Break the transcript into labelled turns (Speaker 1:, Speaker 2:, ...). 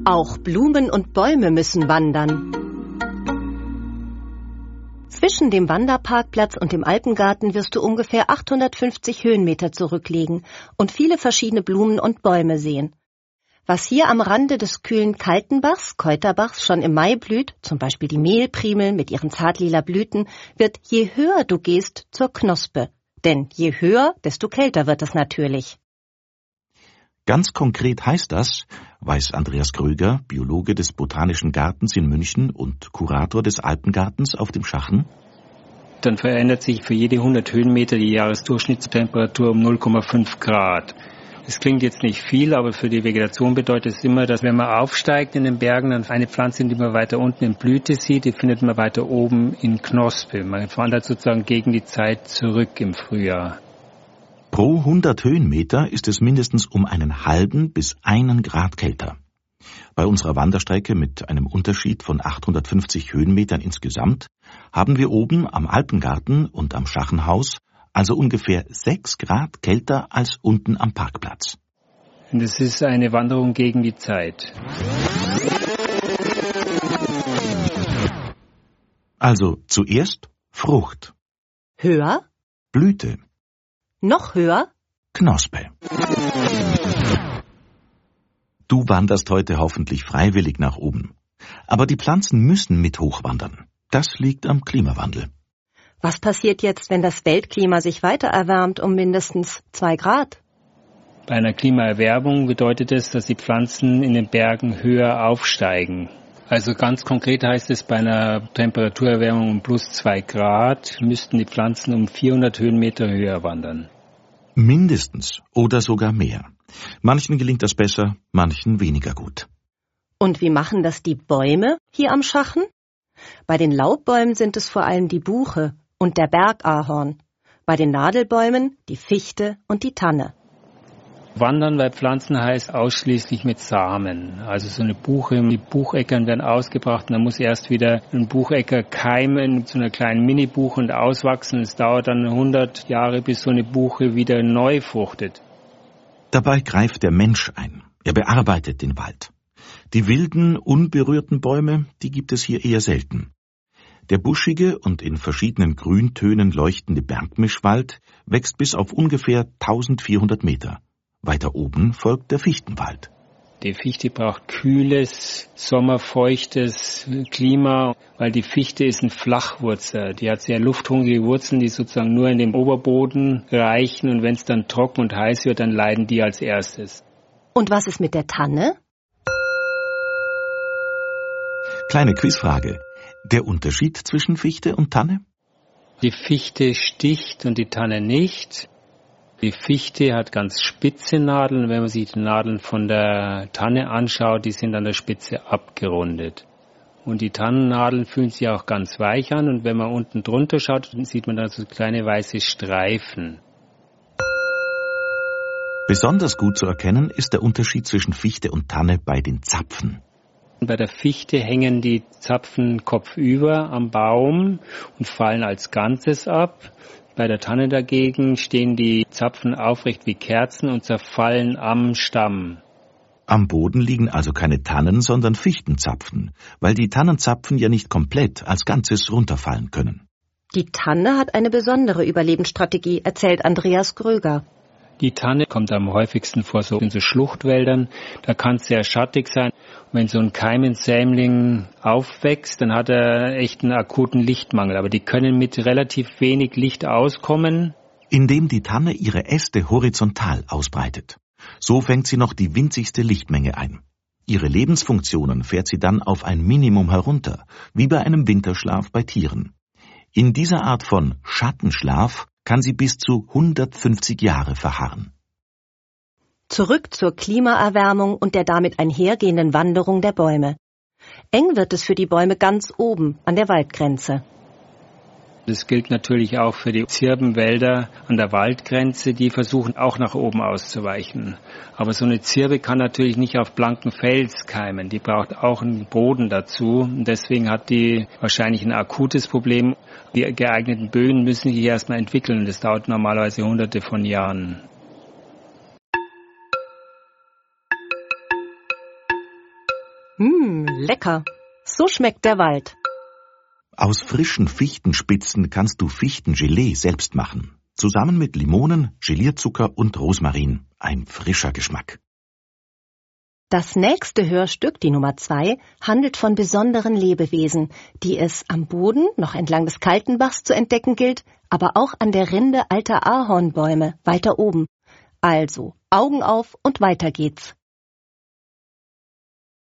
Speaker 1: Auch Blumen und Bäume müssen wandern. Zwischen dem Wanderparkplatz und dem Alpengarten wirst du ungefähr 850 Höhenmeter zurücklegen und viele verschiedene Blumen und Bäume sehen. Was hier am Rande des kühlen Kaltenbachs, Keuterbachs, schon im Mai blüht, zum Beispiel die Mehlprimeln mit ihren zartlila Blüten, wird, je höher du gehst, zur Knospe. Denn je höher, desto kälter wird es natürlich.
Speaker 2: Ganz konkret heißt das, weiß Andreas Kröger, Biologe des Botanischen Gartens in München und Kurator des Alpengartens auf dem Schachen:
Speaker 3: Dann verändert sich für jede 100 Höhenmeter die Jahresdurchschnittstemperatur um 0,5 Grad. Es klingt jetzt nicht viel, aber für die Vegetation bedeutet es immer, dass wenn man aufsteigt in den Bergen, dann eine Pflanze, die man weiter unten in Blüte sieht, die findet man weiter oben in Knospe. Man wandert sozusagen gegen die Zeit zurück im Frühjahr.
Speaker 2: Pro 100 Höhenmeter ist es mindestens um einen halben bis 1 Grad kälter. Bei unserer Wanderstrecke mit einem Unterschied von 850 Höhenmetern insgesamt haben wir oben am Alpengarten und am Schachenhaus also ungefähr 6 Grad kälter als unten am Parkplatz.
Speaker 3: Und es ist eine Wanderung gegen die Zeit.
Speaker 2: Also zuerst Frucht.
Speaker 1: Höher?
Speaker 2: Blüte.
Speaker 1: Noch höher?
Speaker 2: Knospe. Du wanderst heute hoffentlich freiwillig nach oben. Aber die Pflanzen müssen mit hochwandern. Das liegt am Klimawandel.
Speaker 1: Was passiert jetzt, wenn das Weltklima sich weiter erwärmt um mindestens 2 Grad?
Speaker 3: Bei einer Klimaerwärmung bedeutet es, dass die Pflanzen in den Bergen höher aufsteigen. Also ganz konkret heißt es, bei einer Temperaturerwärmung um plus 2 Grad müssten die Pflanzen um 400 Höhenmeter höher wandern.
Speaker 2: Mindestens oder sogar mehr. Manchen gelingt das besser, manchen weniger gut.
Speaker 1: Und wie machen das die Bäume hier am Schachen? Bei den Laubbäumen sind es vor allem die Buche und der Bergahorn. Bei den Nadelbäumen die Fichte und die Tanne.
Speaker 3: Wandern bei Pflanzen heißt ausschließlich mit Samen. Also so eine Buche, die Bucheckern werden ausgebracht und dann muss erst wieder ein Buchecker keimen zu einer kleinen Mini-Buche und auswachsen. Es dauert dann 100 Jahre, bis so eine Buche wieder neu fruchtet.
Speaker 2: Dabei greift der Mensch ein. Er bearbeitet den Wald. Die wilden, unberührten Bäume, die gibt es hier eher selten. Der buschige und in verschiedenen Grüntönen leuchtende Bergmischwald wächst bis auf ungefähr 1400 Meter. Weiter oben folgt der Fichtenwald.
Speaker 3: Die Fichte braucht kühles, sommerfeuchtes Klima, weil die Fichte ist ein Flachwurzler. Die hat sehr lufthungrige Wurzeln, die sozusagen nur in den Oberboden reichen, und wenn es dann trocken und heiß wird, dann leiden die als erstes.
Speaker 1: Und was ist mit der Tanne?
Speaker 2: Kleine Quizfrage. Der Unterschied zwischen Fichte und Tanne?
Speaker 3: Die Fichte sticht und die Tanne nicht. Die Fichte hat ganz spitze Nadeln. Wenn man sich die Nadeln von der Tanne anschaut, die sind an der Spitze abgerundet. Und die Tannennadeln fühlen sich auch ganz weich an. Und wenn man unten drunter schaut, dann sieht man dann so kleine weiße Streifen.
Speaker 2: Besonders gut zu erkennen ist der Unterschied zwischen Fichte und Tanne bei den Zapfen.
Speaker 3: Bei der Fichte hängen die Zapfen kopfüber am Baum und fallen als Ganzes ab. Bei der Tanne dagegen stehen die Zapfen aufrecht wie Kerzen und zerfallen am Stamm.
Speaker 2: Am Boden liegen also keine Tannen, sondern Fichtenzapfen, weil die Tannenzapfen ja nicht komplett als Ganzes runterfallen können.
Speaker 1: Die Tanne hat eine besondere Überlebensstrategie, erzählt Andreas Kröger.
Speaker 3: Die Tanne kommt am häufigsten vor in so Schluchtwäldern. Da kann es sehr schattig sein. Wenn so ein Keimensämling aufwächst, dann hat er echt einen akuten Lichtmangel. Aber die können mit relativ wenig Licht auskommen.
Speaker 2: Indem die Tanne ihre Äste horizontal ausbreitet. So fängt sie noch die winzigste Lichtmenge ein. Ihre Lebensfunktionen fährt sie dann auf ein Minimum herunter, wie bei einem Winterschlaf bei Tieren. In dieser Art von Schattenschlaf kann sie bis zu 150 Jahre verharren.
Speaker 1: Zurück zur Klimaerwärmung und der damit einhergehenden Wanderung der Bäume. Eng wird es für die Bäume ganz oben an der Waldgrenze.
Speaker 3: Das gilt natürlich auch für die Zirbenwälder an der Waldgrenze, die versuchen auch nach oben auszuweichen. Aber so eine Zirbe kann natürlich nicht auf blanken Fels keimen, die braucht auch einen Boden dazu. Und deswegen hat die wahrscheinlich ein akutes Problem. Die geeigneten Böden müssen sich erstmal entwickeln, das dauert normalerweise Hunderte von Jahren.
Speaker 1: Lecker. So schmeckt der Wald.
Speaker 2: Aus frischen Fichtenspitzen kannst du Fichtengelee selbst machen. Zusammen mit Limonen, Gelierzucker und Rosmarin. Ein frischer Geschmack.
Speaker 1: Das nächste Hörstück, die Nummer 2, handelt von besonderen Lebewesen, die es am Boden noch entlang des Kaltenbachs zu entdecken gilt, aber auch an der Rinde alter Ahornbäume weiter oben. Also, Augen auf und weiter geht's.